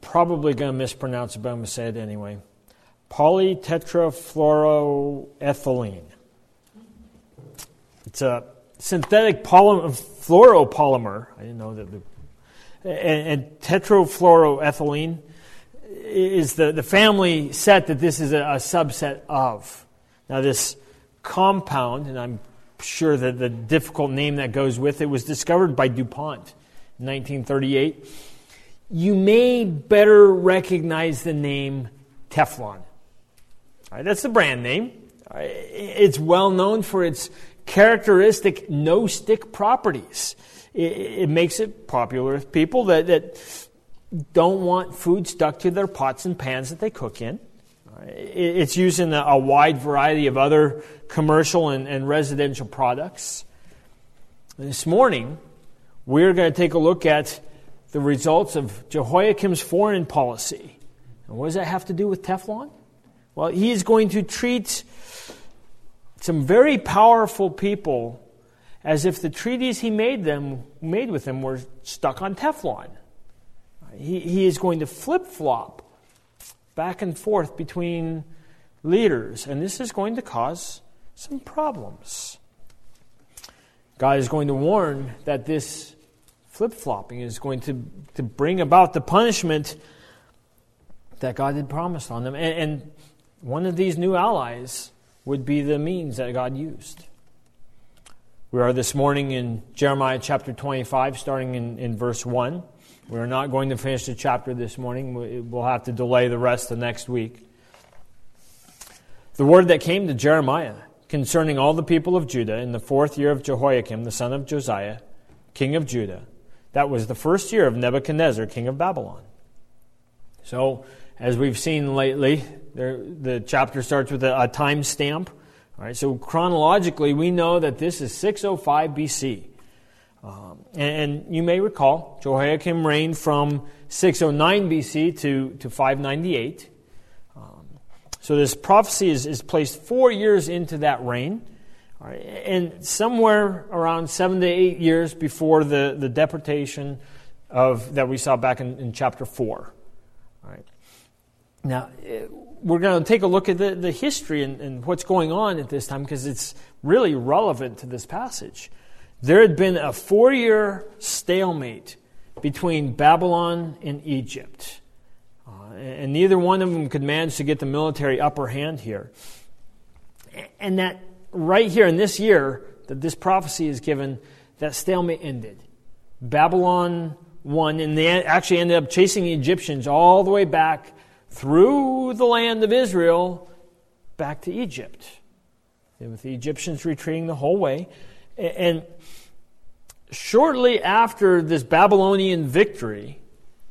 probably going to mispronounce it, but I'm going to say it anyway. Polytetrafluoroethylene. It's a synthetic fluoropolymer. I didn't know that. And tetrafluoroethylene is the family set that this is a subset of. Now, this compound, and I'm sure that the difficult name that goes with it, was discovered by DuPont in 1938. You may better recognize the name Teflon. All right, that's the brand name. All right, it's well known for its characteristic no-stick properties. It makes it popular with people that don't want food stuck to their pots and pans that they cook in. It's used in a wide variety of other commercial and residential products. This morning, we're going to take a look at the results of Jehoiakim's foreign policy. And what does that have to do with Teflon? Well, he is going to treat some very powerful people as if the treaties he made with them were stuck on Teflon. He is going to flip-flop back and forth between leaders, and this is going to cause some problems. God is going to warn that this flip-flopping is going to bring about the punishment that God had promised on them, and one of these new allies would be the means that God used. We are this morning in Jeremiah chapter 25, starting in verse 1. We're not going to finish the chapter this morning. We'll have to delay the rest of next week. The word that came to Jeremiah concerning all the people of Judah in the 4th year of Jehoiakim, the son of Josiah, king of Judah. That was the 1st year of Nebuchadnezzar, king of Babylon. So, as we've seen lately, the chapter starts with a time stamp. All right, so chronologically, we know that this is 605 BC. And you may recall, Jehoiakim reigned from 609 BC to 598. So this prophecy is placed 4 years into that reign. All right, and somewhere around 7 to 8 years before the deportation that we saw back in chapter 4. All right. Now, we're going to take a look at the history and what's going on at this time because it's really relevant to this passage. There had been a 4-year stalemate between Babylon and Egypt. And neither one of them could manage to get the military upper hand here. And that right here in this year that this prophecy is given, that stalemate ended. Babylon won, and they actually ended up chasing the Egyptians all the way back through the land of Israel back to Egypt. And with the Egyptians retreating the whole way. And shortly after this Babylonian victory,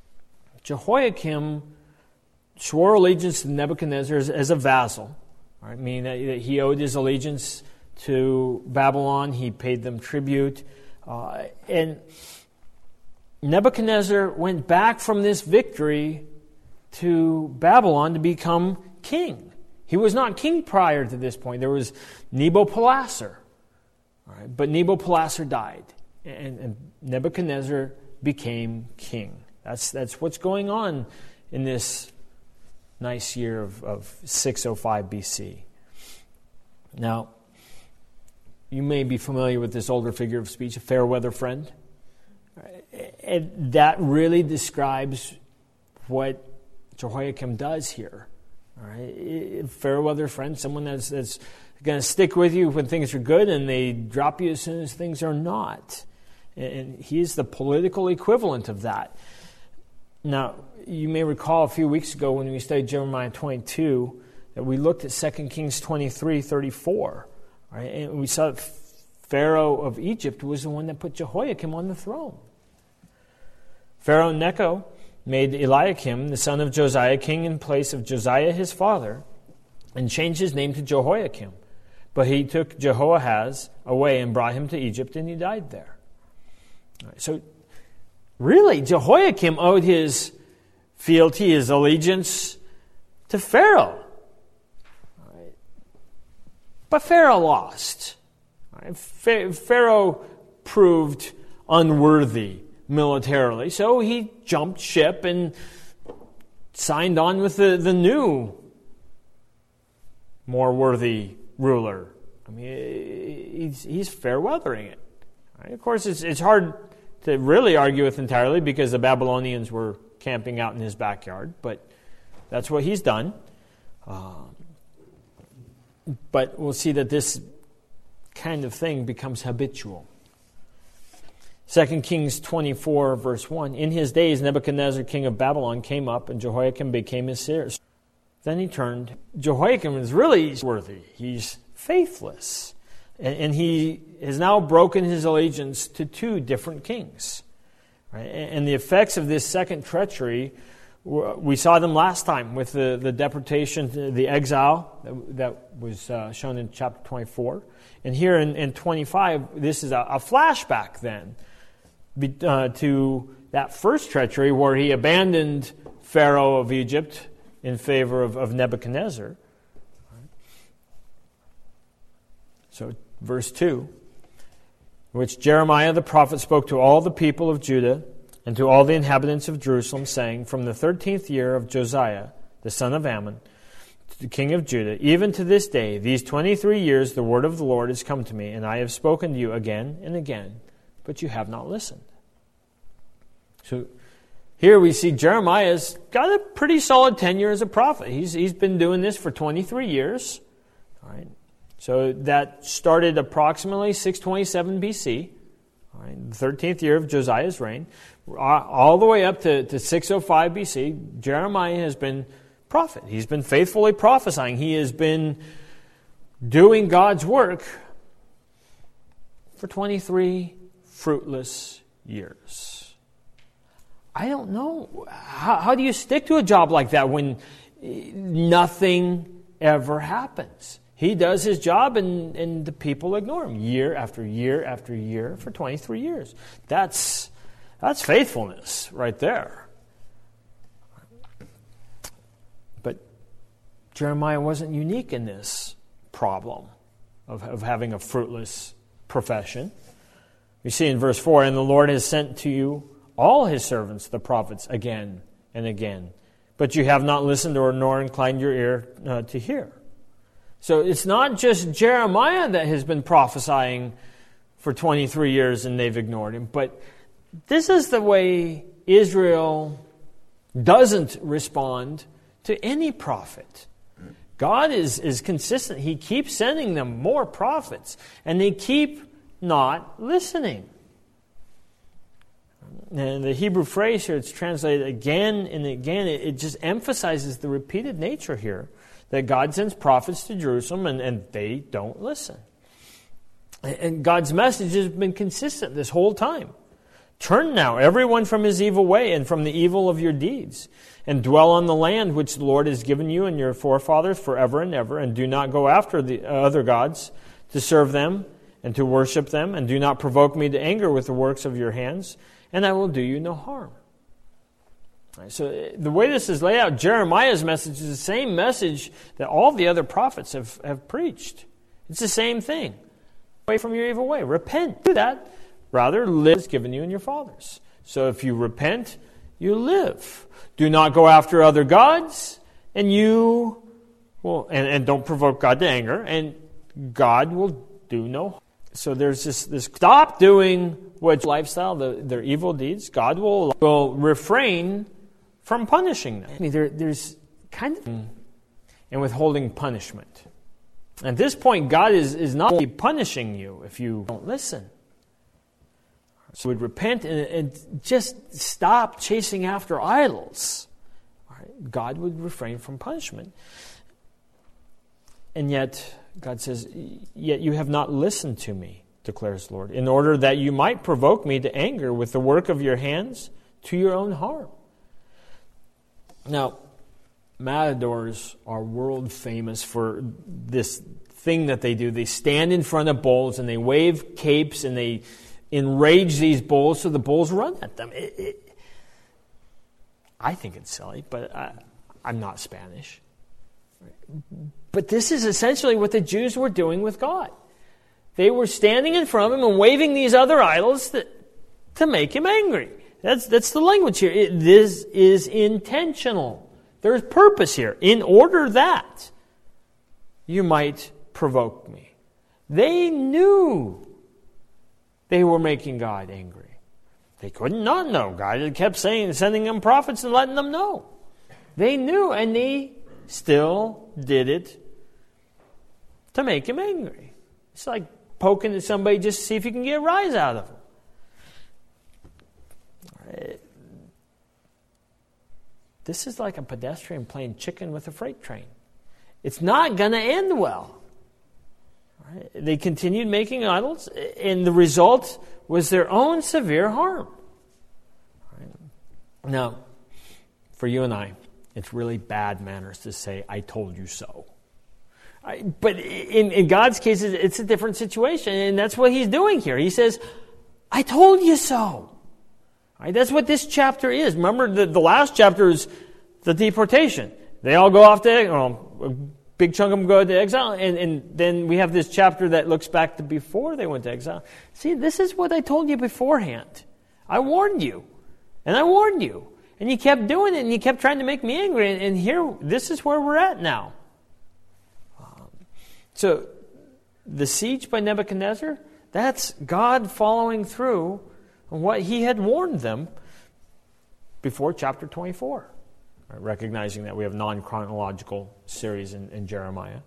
Jehoiakim swore allegiance to Nebuchadnezzar as a vassal. Right? Meaning that he owed his allegiance to Babylon. He paid them tribute. And Nebuchadnezzar went back from this victory to Babylon to become king. He was not king prior to this point. There was Nabopolassar. Right? But Nabopolassar died. And Nebuchadnezzar became king. That's what's going on in this nice year of 605 BC. Now, you may be familiar with this older figure of speech, a fair weather friend. And that really describes what Jehoiakim does here. All right? Fair weather friend, someone that's going to stick with you when things are good and they drop you as soon as things are not. And he is the political equivalent of that. Now, you may recall a few weeks ago when we studied Jeremiah 22 that we looked at 2 Kings 23:34. Right? And we saw that Pharaoh of Egypt was the one that put Jehoiakim on the throne. Pharaoh Necho made Eliakim, the son of Josiah, king in place of Josiah his father, and changed his name to Jehoiakim. But he took Jehoahaz away and brought him to Egypt, and he died there. Right, so, really, Jehoiakim owed his fealty, his allegiance to Pharaoh. Right. But Pharaoh lost. Right. Pharaoh proved unworthy militarily, so he jumped ship and signed on with the new, more worthy ruler. I mean, he's fair weathering it. Right? Of course, it's hard to really argue with entirely because the Babylonians were camping out in his backyard, but that's what he's done. But we'll see that this kind of thing becomes habitual. 2 Kings 24, verse 1. In his days, Nebuchadnezzar, king of Babylon, came up, and Jehoiakim became his heir. Then he turned. Jehoiakim is really worthy. He's faithless. And he has now broken his allegiance to two different kings. Right? And the effects of this second treachery, we saw them last time with the deportation, the exile that was shown in chapter 24. And here in 25, this is a flashback then to that first treachery where he abandoned Pharaoh of Egypt in favor of Nebuchadnezzar. So verse 2, which Jeremiah the prophet spoke to all the people of Judah and to all the inhabitants of Jerusalem, saying, from the 13th year of Josiah, the son of Ammon, the king of Judah, even to this day, these 23 years, the word of the Lord has come to me, and I have spoken to you again and again, but you have not listened. So here we see Jeremiah's got a pretty solid tenure as a prophet. He's been doing this for 23 years. All right. So that started approximately 627 BC, all right, the 13th year of Josiah's reign, all the way up to 605 BC. Jeremiah has been prophet. He's been faithfully prophesying. He has been doing God's work for 23 fruitless years. I don't know. How do you stick to a job like that when nothing ever happens? He does his job and the people ignore him year after year after year for 23 years. That's faithfulness right there. But Jeremiah wasn't unique in this problem of having a fruitless profession. We see in verse 4, and the Lord has sent to you all his servants, the prophets, again and again. But you have not listened nor inclined your ear to hear. So it's not just Jeremiah that has been prophesying for 23 years and they've ignored him. But this is the way Israel doesn't respond to any prophet. God is consistent. He keeps sending them more prophets, and they keep not listening. And the Hebrew phrase here, it's translated again and again. It just emphasizes the repeated nature here that God sends prophets to Jerusalem and they don't listen. And God's message has been consistent this whole time. Turn now, everyone from his evil way and from the evil of your deeds, and dwell on the land which the Lord has given you and your forefathers forever and ever, and do not go after the other gods to serve them and to worship them, and do not provoke me to anger with the works of your hands, and I will do you no harm. So the way this is laid out, Jeremiah's message is the same message that all the other prophets have preached. It's the same thing. Away from your evil way. Repent. Do that. Rather, live as given you and your fathers. So if you repent, you live. Do not go after other gods, and you will, and don't provoke God to anger, and God will do no harm. So there's this stop doing what lifestyle, their evil deeds. God will refrain from punishing them. I mean, there's kind of and withholding punishment. At this point, God is not only punishing you if you don't listen. So we'd repent and just stop chasing after idols. All right? God would refrain from punishment. And yet, God says, yet you have not listened to me, declares the Lord, in order that you might provoke me to anger with the work of your hands to your own harm. Now, matadors are world famous for this thing that they do. They stand in front of bulls and they wave capes and they enrage these bulls so the bulls run at them. I think it's silly, but I'm not Spanish. But this is essentially what the Jews were doing with God. They were standing in front of him and waving these other idols to make him angry. That's the language here. This is intentional. There's purpose here. In order that you might provoke me. They knew they were making God angry. They could not know. God had kept sending them prophets and letting them know. They knew, and they still did it to make him angry. It's like poking at somebody just to see if you can get a rise out of them. This is like a pedestrian playing chicken with a freight train. It's not going to end well. Right? They continued making idols, and the result was their own severe harm. Right? Now, for you and I, it's really bad manners to say, "I told you so." But in God's case, it's a different situation, and that's what he's doing here. He says, "I told you so." Right? That's what this chapter is. Remember, the last chapter is the deportation. They all go off to a big chunk of them go to exile, and then we have this chapter that looks back to before they went to exile. See, this is what I told you beforehand. I warned you, and I warned you, and you kept doing it, and you kept trying to make me angry, and here, this is where we're at now. So, the siege by Nebuchadnezzar, that's God following through on what he had warned them before chapter 24. Right, recognizing that we have non-chronological series in Jeremiah.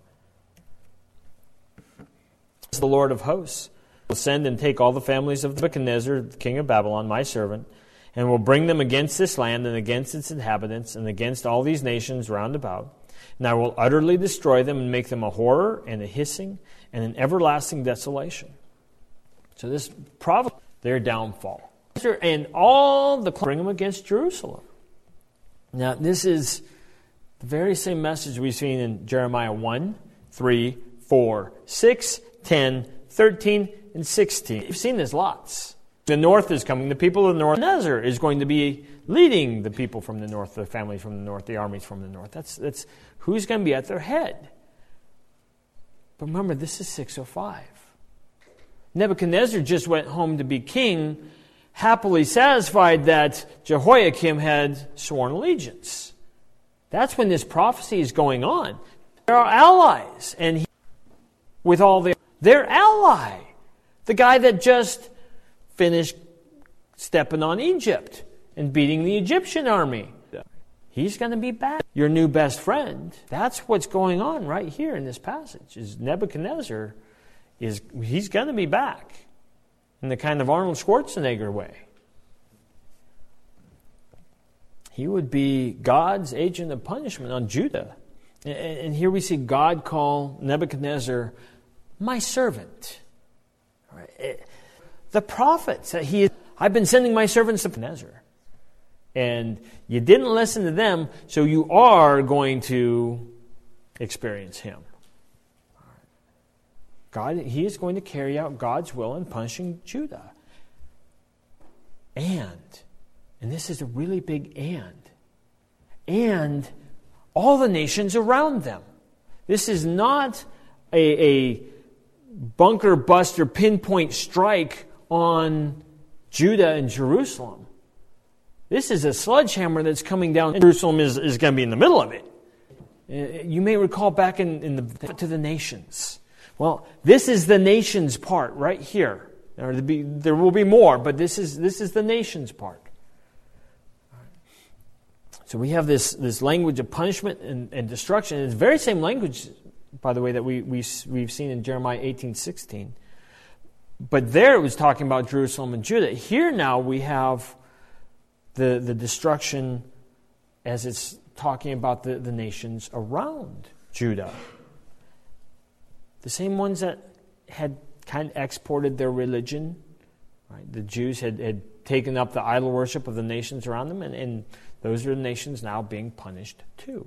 The Lord of hosts will send and take all the families of Nebuchadnezzar, the king of Babylon, my servant, and will bring them against this land and against its inhabitants and against all these nations round about. And I will utterly destroy them and make them a horror and a hissing and an everlasting desolation. So this probably their downfall. And all the bring them against Jerusalem. Now, this is the very same message we've seen in Jeremiah 1, 3, 4, 6, 10, 13, and 16. You've seen this lots. The north is coming. The people of the north. Nebuchadnezzar is going to be leading the people from the north, the families from the north, the armies from the north. That's who's going to be at their head. But remember, this is 605. Nebuchadnezzar just went home to be king, happily satisfied that Jehoiakim had sworn allegiance. That's when this prophecy is going on. There are allies, and with all their ally, the guy that just finished stepping on Egypt and beating the Egyptian army, he's going to be back. Your new best friend. That's what's going on right here in this passage. Is Nebuchadnezzar he's going to be back. In the kind of Arnold Schwarzenegger way. He would be God's agent of punishment on Judah. And here we see God call Nebuchadnezzar, my servant. The prophets, I've been sending my servants to Nebuchadnezzar. And you didn't listen to them, so you are going to experience him. He is going to carry out God's will in punishing Judah. And this is a really big and all the nations around them. This is not a bunker buster pinpoint strike on Judah and Jerusalem. This is a sledgehammer that's coming down. Jerusalem is going to be in the middle of it. You may recall back to the nations. Well, this is the nations part right here. There will be more, but this is the nations part. So we have this language of punishment and destruction. It's the very same language, by the way, that we've seen in Jeremiah 18:16. But there it was talking about Jerusalem and Judah. Here now we have the destruction as it's talking about the nations around Judah. The same ones that had kind of exported their religion. Right? The Jews had taken up the idol worship of the nations around them, and those are the nations now being punished too.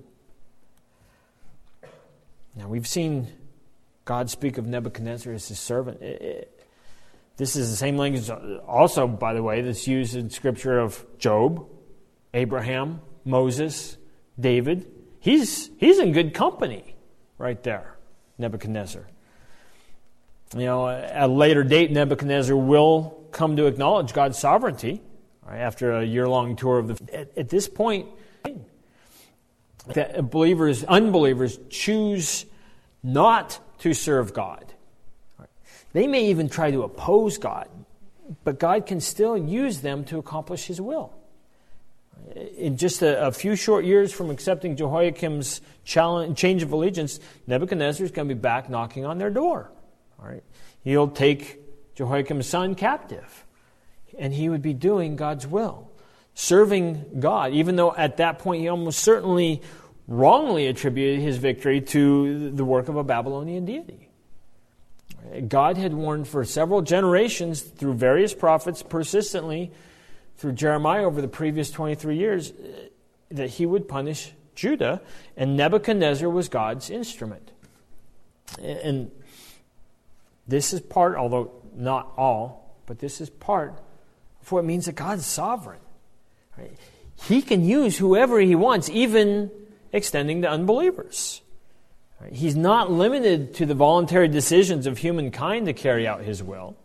Now we've seen God speak of Nebuchadnezzar as his servant. This is the same language also, by the way, that's used in Scripture of Job, Abraham, Moses, David. He's in good company right there. Nebuchadnezzar. At a later date, Nebuchadnezzar will come to acknowledge God's sovereignty, right, after a year-long tour of at this point. that unbelievers choose not to serve God. They may even try to oppose God, but God can still use them to accomplish His will. In just a few short years from accepting Jehoiakim's change of allegiance, Nebuchadnezzar is going to be back knocking on their door. All right? He'll take Jehoiakim's son captive, and he would be doing God's will, serving God, even though at that point he almost certainly wrongly attributed his victory to the work of a Babylonian deity. God had warned for several generations through various prophets persistently through Jeremiah over the previous 23 years that He would punish Judah, and Nebuchadnezzar was God's instrument. And this is part, although not all, but this is part of what it means that God's sovereign. Right? He can use whoever He wants, even extending to unbelievers. Right? He's not limited to the voluntary decisions of humankind to carry out His will.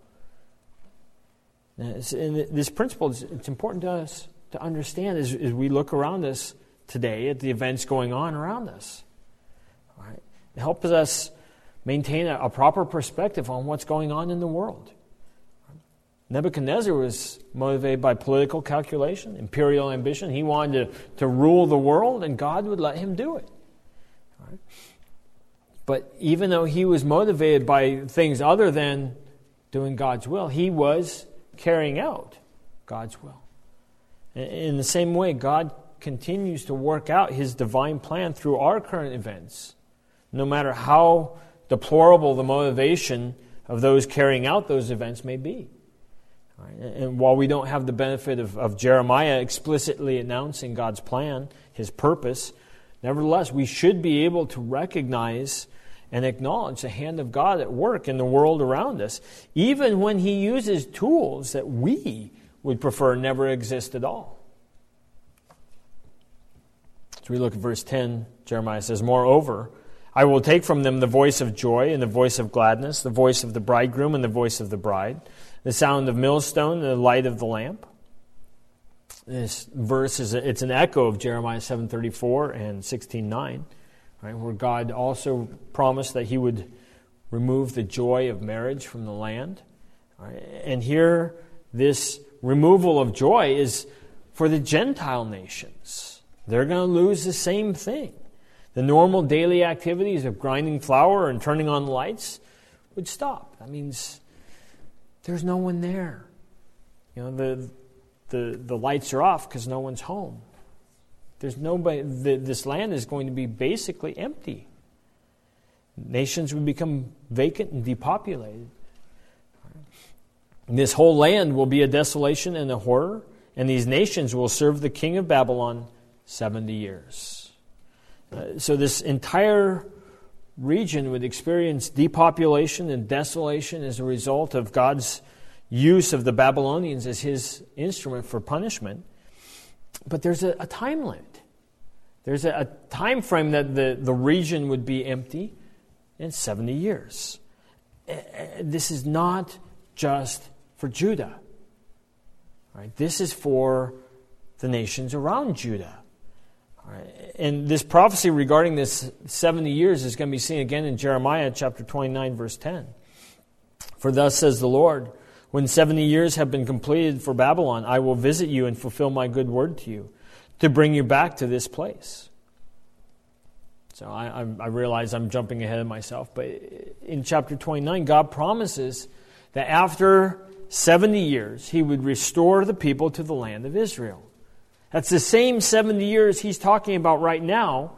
And this principle, it's important to us to understand as we look around us today at the events going on around us. All right? It helps us maintain a proper perspective on what's going on in the world. Nebuchadnezzar was motivated by political calculation, imperial ambition. He wanted to rule the world, and God would let him do it. All right? But even though he was motivated by things other than doing God's will, he was carrying out God's will. In the same way, God continues to work out His divine plan through our current events, no matter how deplorable the motivation of those carrying out those events may be. Right? And while we don't have the benefit of Jeremiah explicitly announcing God's plan, His purpose, nevertheless, we should be able to recognize and acknowledge the hand of God at work in the world around us, even when He uses tools that we would prefer never exist at all. So we look at verse 10, Jeremiah says, "Moreover, I will take from them the voice of joy and the voice of gladness, the voice of the bridegroom and the voice of the bride, the sound of millstone and the light of the lamp." This verse it's an echo of Jeremiah 7:34 and 16:9. Right, where God also promised that He would remove the joy of marriage from the land. Right, and here, this removal of joy is for the Gentile nations. They're going to lose the same thing. The normal daily activities of grinding flour and turning on lights would stop. That means there's no one there. You know, the lights are off because no one's home. There's nobody. This land is going to be basically empty. Nations would become vacant and depopulated. And this whole land will be a desolation and a horror, and these nations will serve the king of Babylon 70 years. So this entire region would experience depopulation and desolation as a result of God's use of the Babylonians as His instrument for punishment. But there's a time limit. There's a time frame that the region would be empty in 70 years. This is not just for Judah. Right? This is for the nations around Judah. Right? And this prophecy regarding this 70 years is going to be seen again in Jeremiah chapter 29, verse 10. "For thus says the Lord, when 70 years have been completed for Babylon, I will visit you and fulfill my good word to you, to bring you back to this place." So I realize I'm jumping ahead of myself, but in chapter 29, God promises that after 70 years, He would restore the people to the land of Israel. That's the same 70 years He's talking about right now,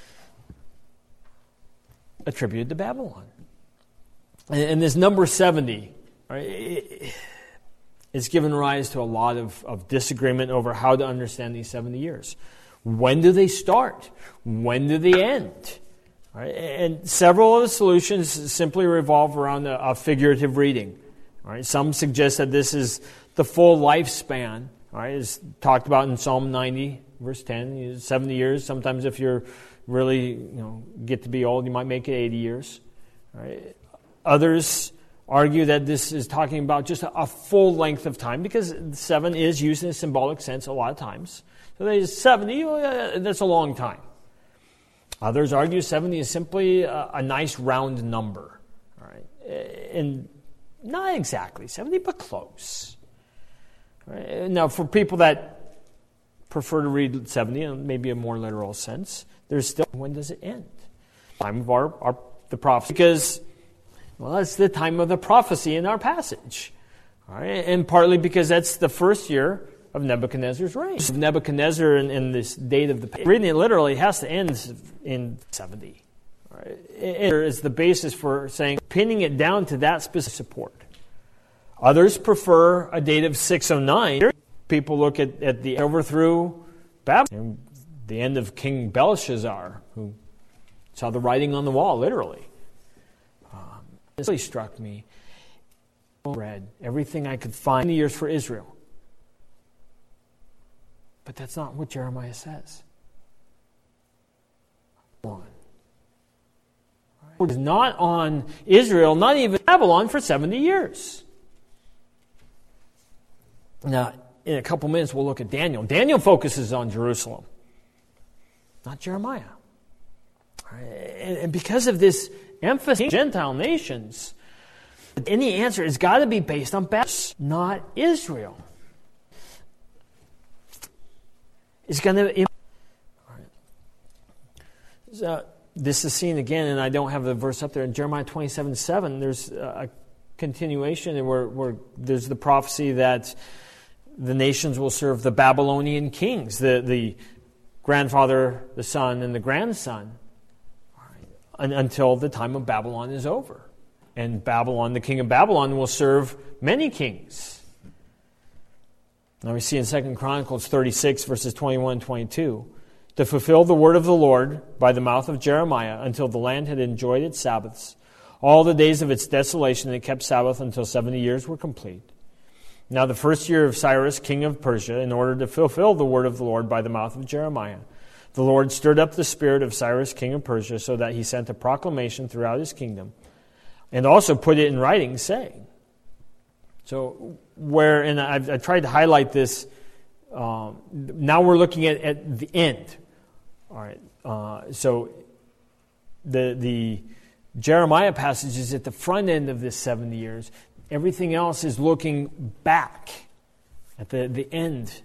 attributed to Babylon. And this number 70, right, it's given rise to a lot of disagreement over how to understand these 70 years. When do they start? When do they end? Right? And several of the solutions simply revolve around a figurative reading. Right? Some suggest that this is the full lifespan. Right? It's talked about in Psalm 90, verse 10. 70 years. Sometimes if you're really get to be old, you might make it 80 years. Right? Others argue that this is talking about just a full length of time, because 7 is used in a symbolic sense a lot of times. So there's 70, that's a long time. Others argue 70 is simply a nice round number. All right? And not exactly 70, but close. All right? Now, for people that prefer to read 70 in maybe a more literal sense, there's still, when does it end? Time of the prophecy, because, well, that's the time of the prophecy in our passage. All right? And partly because that's the first year of Nebuchadnezzar's reign. Nebuchadnezzar in this date of the reading it literally has to end in 70. Right? It is the basis for saying, pinning it down to that specific support. Others prefer a date of 609. People look at the overthrew Babylon, the end of King Belshazzar, who saw the writing on the wall, literally. This really struck me. I read everything I could find in the years for Israel. But that's not what Jeremiah says. It is not on Israel, not even Babylon, for 70 years. Now, in a couple minutes, we'll look at Daniel. Daniel focuses on Jerusalem, not Jeremiah. And because of this emphasis on Gentile nations, any answer has got to be based on Babylon, not Israel. It's going to. So this is seen again, and I don't have the verse up there in Jeremiah 27:7. There's a continuation, and where there's the prophecy that the nations will serve the Babylonian kings, the grandfather, the son, and the grandson, until the time of Babylon is over, and Babylon, the king of Babylon, will serve many kings. Now we see in 2 Chronicles 36, verses 21 and 22, to fulfill the word of the Lord by the mouth of Jeremiah until the land had enjoyed its Sabbaths, all the days of its desolation, and it kept Sabbath until 70 years were complete. Now the first year of Cyrus, king of Persia, in order to fulfill the word of the Lord by the mouth of Jeremiah, the Lord stirred up the spirit of Cyrus, king of Persia, so that he sent a proclamation throughout his kingdom, and also put it in writing, saying. So, and I tried to highlight this. Now we're looking at the end. All right. So the Jeremiah passage is at the front end of this 70 years. Everything else is looking back at the end.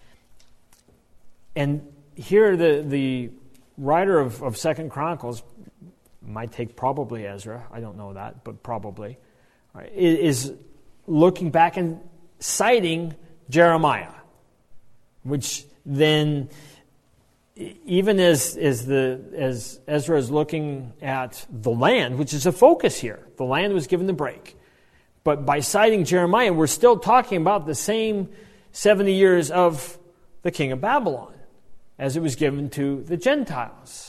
And here the writer of 2 Chronicles, might take probably Ezra, I don't know that, but probably, right, is looking back and citing Jeremiah, which then, even as Ezra is looking at the land, which is a focus here, the land was given the break. But by citing Jeremiah, we're still talking about the same 70 years of the king of Babylon, as it was given to the Gentiles.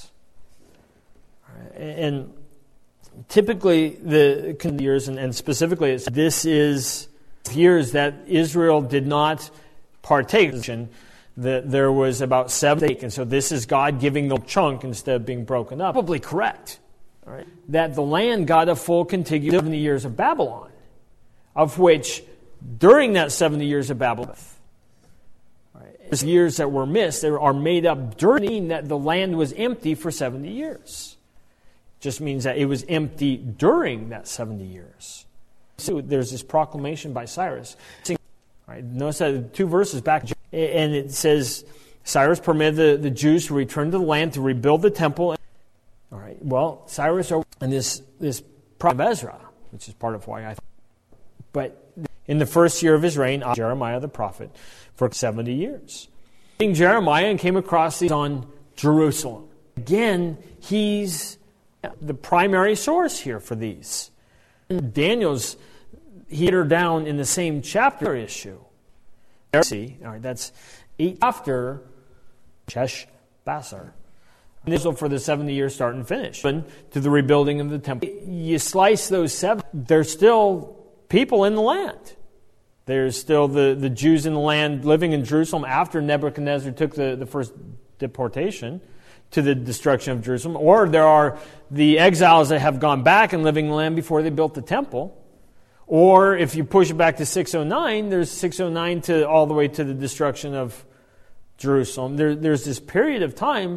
And typically, the years, and specifically, this is years that Israel did not partake. That there was about 7, and so this is God giving the chunk instead of being broken up. Probably correct. Right? That the land got a full contiguous 70 years of Babylon, of which during that 70 years of Babylon, right, years that were missed, they are made up during that the land was empty for 70 years. Just means that it was empty during that 70 years. So there's this proclamation by Cyrus. Right, notice that 2 verses back, and it says, Cyrus permitted the Jews to return to the land to rebuild the temple. All right, well, Cyrus, and this prophet of Ezra, which is part of why but in the first year of his reign, Jeremiah the prophet, for 70 years. King Jeremiah and came across these on Jerusalem. Again, he's the primary source here for these. Daniel's heater down in the same chapter issue. See, all right, that's 8 after Sheshbazzar. This is for the 70 years start and finish. To the rebuilding of the temple. You slice those 7, there's still people in the land. There's still the Jews in the land living in Jerusalem after Nebuchadnezzar took the first deportation to the destruction of Jerusalem. Or there are the exiles that have gone back and living in the land before they built the temple. Or if you push it back to 609, there's 609 to all the way to the destruction of Jerusalem. There's this period of time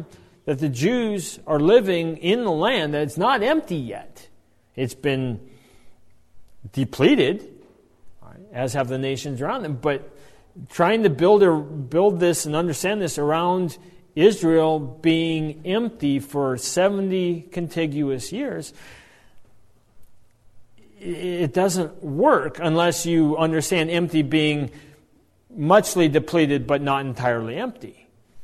that the Jews are living in the land that's not empty yet. It's been depleted, as have the nations around them, but trying to build this and understand this around Israel being empty for 70 contiguous years, it doesn't work unless you understand empty being muchly depleted but not entirely empty.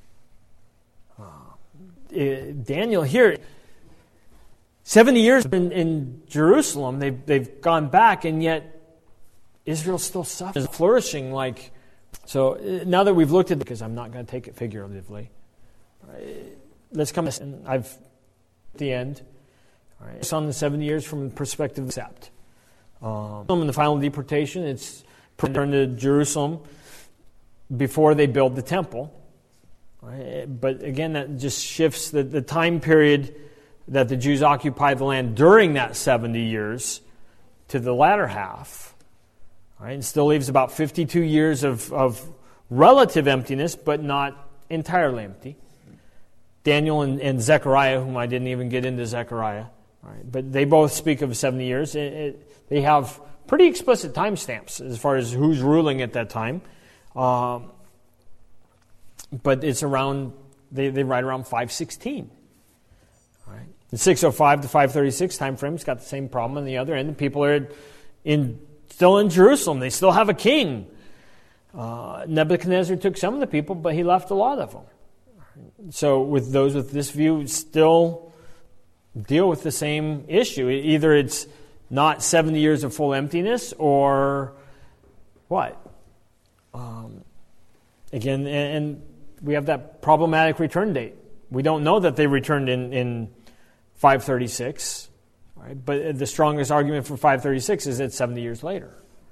Daniel here, 70 years in Jerusalem, they've gone back, and yet Israel still suffers, flourishing like. So now that we've looked at, because I'm not going to take it figuratively, let's come, and I've at the end. All right, it's on the 70 years from the perspective of Sept. In the final deportation, it's returned to Jerusalem before they build the temple. Right? But again, that just shifts the time period that the Jews occupy the land during that 70 years to the latter half. Right? And still leaves about 52 years of relative emptiness, but not entirely empty. Daniel and Zechariah, whom I didn't even get into Zechariah, right? But they both speak of 70 years. They have pretty explicit timestamps as far as who's ruling at that time. But it's around, they write around 516. Right? The 605 to 536 time frame's got the same problem on the other end. People are still in Jerusalem. They still have a king. Nebuchadnezzar took some of the people, but he left a lot of them. So with those with this view, still deal with the same issue. Either it's not 70 years of full emptiness, or what? Again, and we have that problematic return date. We don't know that they returned in 536, right? But the strongest argument for 536 is it's 70 years later.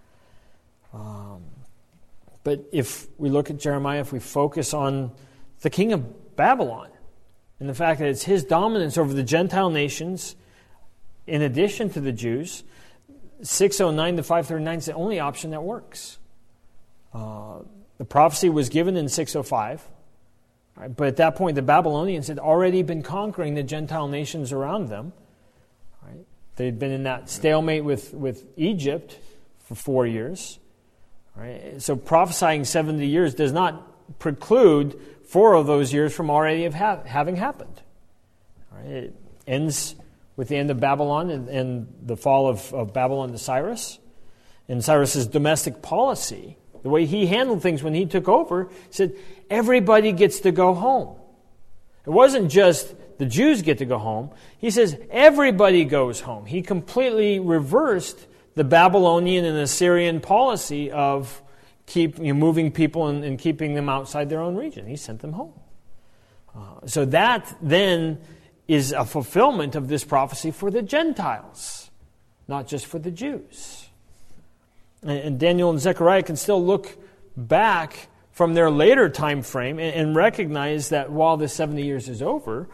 But if we look at Jeremiah, if we focus on the king of Babylon and the fact that it's his dominance over the Gentile nations, in addition to the Jews, 609 to 539 is the only option that works. The prophecy was given in 605, right? But at that point the Babylonians had already been conquering the Gentile nations around them. Right? They'd been in that stalemate with Egypt for 4 years. Right? So prophesying 70 years does not preclude 4 of those years from already having happened. Right? It ends with the end of Babylon and the fall of Babylon to Cyrus. And Cyrus's domestic policy, the way he handled things when he took over, said everybody gets to go home. It wasn't just the Jews get to go home. He says everybody goes home. He completely reversed the Babylonian and Assyrian policy of moving people and keeping them outside their own region. He sent them home. So that then is a fulfillment of this prophecy for the Gentiles, not just for the Jews. And Daniel and Zechariah can still look back from their later time frame and recognize that while the 70 years is over,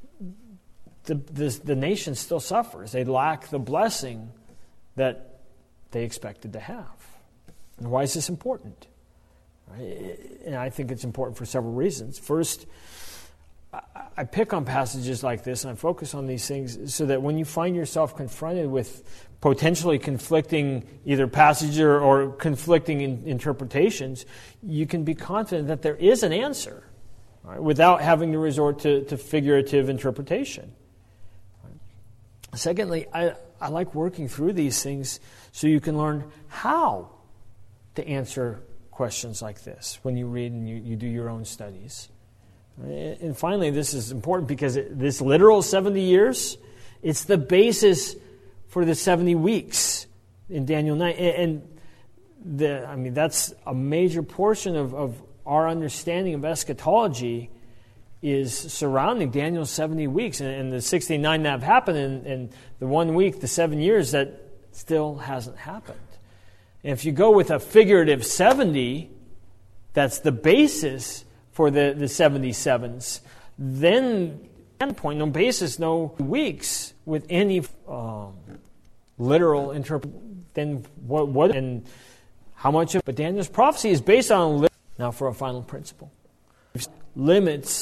the nation still suffers. They lack the blessing that they expected to have. And why is this important? Right? And I think it's important for several reasons. First, I pick on passages like this and I focus on these things so that when you find yourself confronted with potentially conflicting either passages or conflicting interpretations, you can be confident that there is an answer, right, without having to resort to figurative interpretation. Right. Secondly, I like working through these things so you can learn how to answer questions like this when you read and you do your own studies. And finally, this is important because this literal 70 years, it's the basis for the 70 weeks in Daniel 9. And that's a major portion of our understanding of eschatology is surrounding Daniel's 70 weeks. And the 69 that have happened and the 1 week, the 7 years, that still hasn't happened. And if you go with a figurative 70, that's the basis for the 77s, then no basis, no weeks with any literal interpretation. Then what and how much of? But Daniel's prophecy is based on now for a final principle. Limits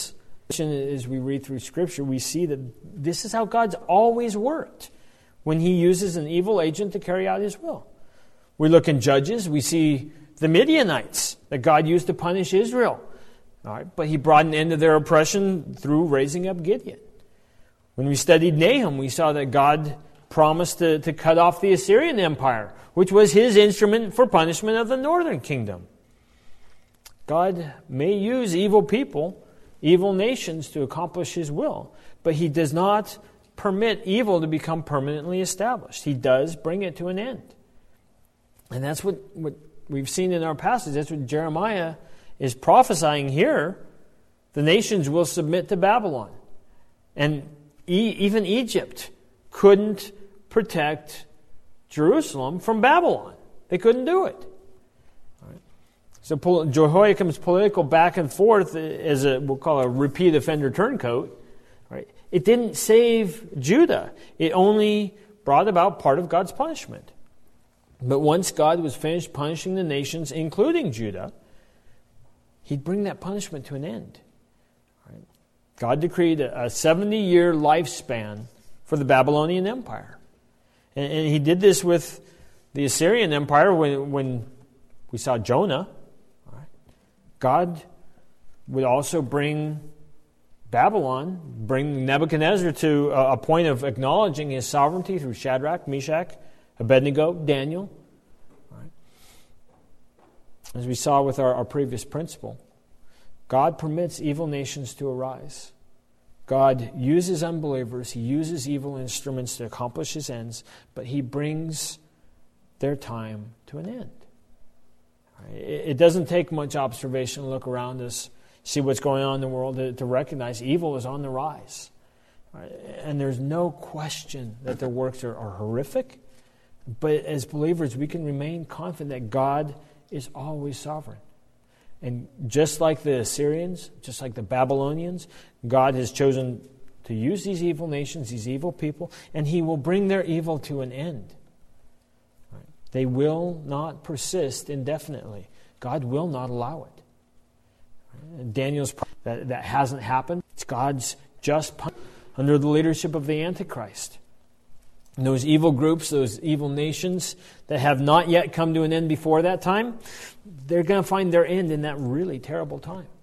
As we read through Scripture, we see that this is how God's always worked when He uses an evil agent to carry out His will. We look in Judges, we see the Midianites that God used to punish Israel. All right, but He brought an end to their oppression through raising up Gideon. When we studied Nahum, we saw that God promised to cut off the Assyrian Empire, which was His instrument for punishment of the northern kingdom. God may use evil people, evil nations to accomplish His will, but He does not permit evil to become permanently established. He does bring it to an end. And that's what we've seen in our passage. That's what Jeremiah is prophesying here. The nations will submit to Babylon. And even Egypt couldn't protect Jerusalem from Babylon. They couldn't do it. So Jehoiakim's political back and forth is we'll call a repeat offender turncoat. Right? It didn't save Judah. It only brought about part of God's punishment. But once God was finished punishing the nations, including Judah, He'd bring that punishment to an end. Right? God decreed a 70-year lifespan for the Babylonian Empire. And He did this with the Assyrian Empire when we saw Jonah. God would also bring Babylon, bring Nebuchadnezzar to a point of acknowledging his sovereignty through Shadrach, Meshach, Abednego, Daniel. Right. As we saw with our previous principle, God permits evil nations to arise. God uses unbelievers, He uses evil instruments to accomplish His ends, but He brings their time to an end. It doesn't take much observation to look around us, see what's going on in the world, to recognize evil is on the rise. And there's no question that their works are horrific, but as believers we can remain confident that God is always sovereign. And just like the Assyrians, just like the Babylonians, God has chosen to use these evil nations, these evil people, and He will bring their evil to an end. They will not persist indefinitely. God will not allow it. Daniel's that hasn't happened. It's God's just punishment under the leadership of the Antichrist. And those evil groups, those evil nations that have not yet come to an end before that time, they're going to find their end in that really terrible time.